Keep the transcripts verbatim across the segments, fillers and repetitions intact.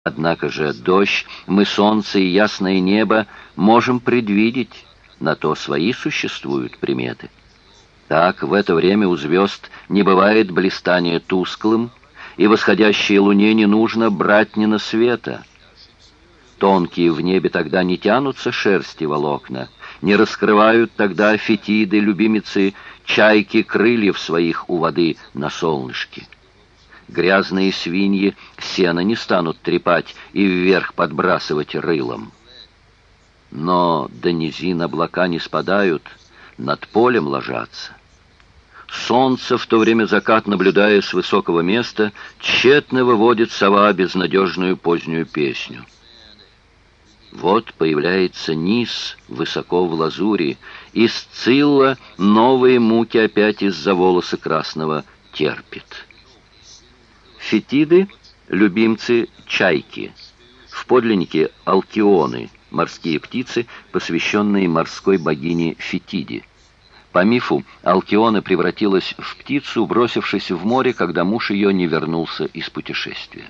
Однако же дождь, мы солнце и ясное небо можем предвидеть, на то свои существуют приметы. Так, в это время у звезд не бывает блистания тусклым, и восходящей луне не нужно братнина света. Тонкие в небе тогда не тянутся шерсти волокна, не раскрывают тогда фетиды, любимицы, чайки крыльев своих у воды на солнышке. Грязные свиньи сено не станут трепать и вверх подбрасывать рылом. Но до низин облака не спадают, над полем ложатся. Солнце, в то время закат, наблюдая с высокого места, тщетно выводит сова безнадежную позднюю песню. Вот появляется низ высоко в лазури, и Сцилла новые муки опять из-за волоса красного терпит. Фетиды — любимцы чайки, в подлиннике алкионы, морские птицы, посвященные морской богине Фетиде. По мифу, Алкиона превратилась в птицу, бросившись в море, когда муж ее не вернулся из путешествия.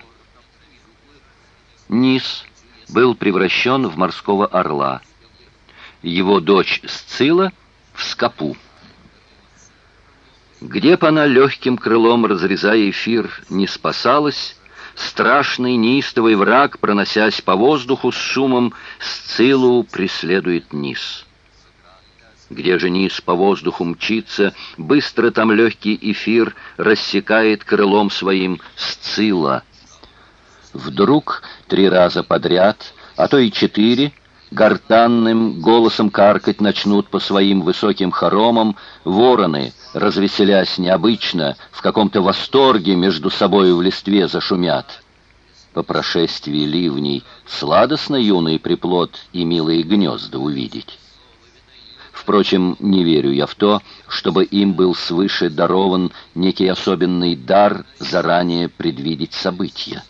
Низ был превращен в морского орла, его дочь Сцилла — в скопу. Где б она легким крылом, разрезая эфир, не спасалась, страшный неистовый враг, проносясь по воздуху с шумом, Сциллу преследует низ. Где же низ по воздуху мчится, быстро там легкий эфир рассекает крылом своим Сцилла. Вдруг три раза подряд, а то и четыре, гортанным голосом каркать начнут по своим высоким хоромам вороны, развеселясь необычно, в каком-то восторге между собою в листве зашумят. По прошествии ливней сладостно юный приплод и милые гнезда увидеть. Впрочем, не верю я в то, чтобы им был свыше дарован некий особенный дар заранее предвидеть события.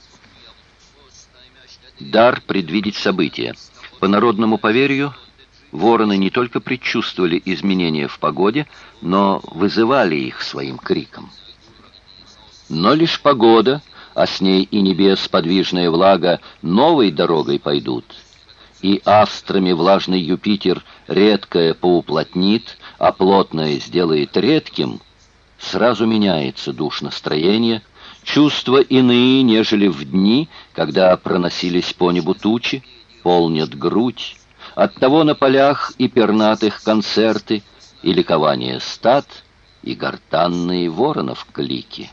Дар предвидеть события. По народному поверью, вороны не только предчувствовали изменения в погоде, но вызывали их своим криком. Но лишь погода, а с ней и небес подвижная влага, новой дорогой пойдут, и астрами влажный Юпитер редкое поуплотнит, а плотное сделает редким, сразу меняется душ настроение, чувства иные, нежели в дни, когда проносились по небу тучи, полнят грудь, оттого на полях и пернатых концерты, и ликование стад, и гортанные воронов клики.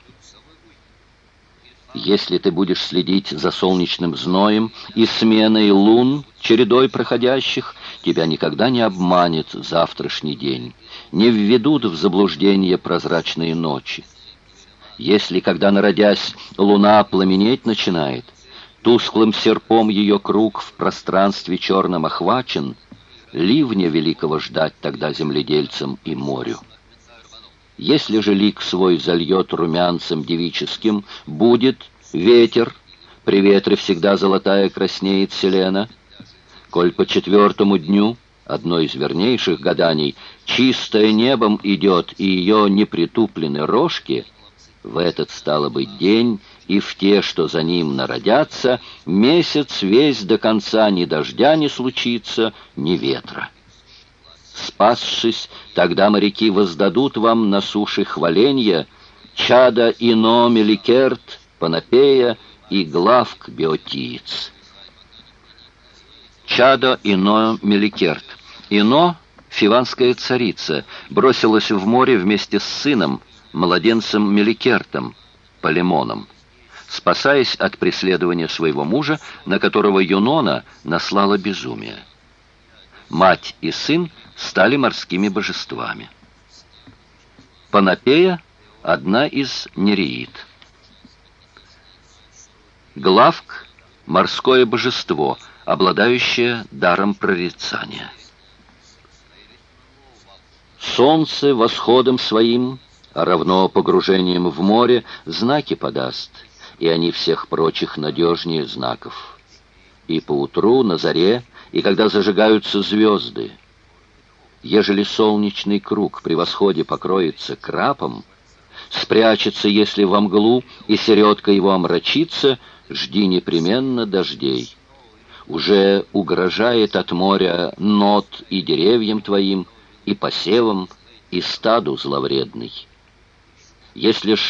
Если ты будешь следить за солнечным зноем и сменой лун, чередой проходящих, тебя никогда не обманет завтрашний день, не введут в заблуждение прозрачные ночи. Если, когда, народясь, луна пламенеть начинает, тусклым серпом ее круг в пространстве черном охвачен, ливня великого ждать тогда земледельцам и морю. Если же лик свой зальет румянцем девическим, будет ветер, при ветре всегда золотая краснеет селена. Коль по четвертому дню, одно из вернейших гаданий, чистое небом идет и ее не притуплены рожки, в этот, стало быть, день и в те, что за ним народятся, месяц весь до конца ни дождя не случится, ни ветра. Спасшись, тогда моряки воздадут вам на суше хваленья, чада Ино Меликерт, Панопея и Главк Биотиец. Чадо Ино Меликерт. Ино, фиванская царица, бросилась в море вместе с сыном, младенцем Меликертом, Полемоном, спасаясь от преследования своего мужа, на которого Юнона наслала безумие. Мать и сын стали морскими божествами. Панопея — одна из нереид. Главк — морское божество, обладающее даром прорицания. Солнце восходом своим, а равно погружением в море, знаки подаст, и они всех прочих надежнее знаков. И поутру, на заре, и когда зажигаются звезды. Ежели солнечный круг при восходе покроется крапом, спрячется, если во мглу, и середка его омрачится, жди непременно дождей. Уже угрожает от моря нот и деревьям твоим, и посевам, и стаду зловредный. Если ж